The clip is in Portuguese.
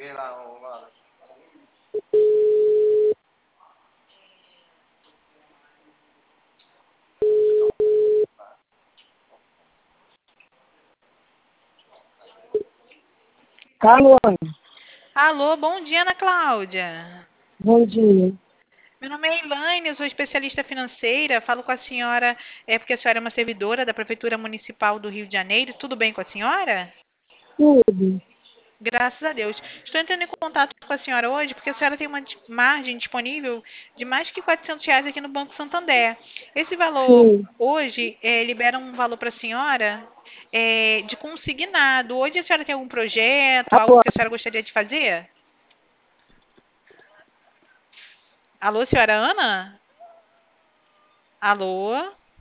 Alô, Alô, bom dia, Ana Cláudia. bom dia. Meu nome é Elaine, eu sou especialista financeira. Falo com a senhora, porque a senhora é uma servidora da Prefeitura Municipal do Rio de Janeiro. Tudo bem com a senhora? Tudo. Graças a Deus. Estou entrando em contato com a senhora hoje porque a senhora tem uma margem disponível de mais que R$ 400 aqui no Banco Santander. Esse valor Sim. hoje libera um valor para a senhora de consignado. Hoje a senhora tem algum projeto, algo Alô, que a senhora gostaria de fazer? Alô, senhora Ana? Alô?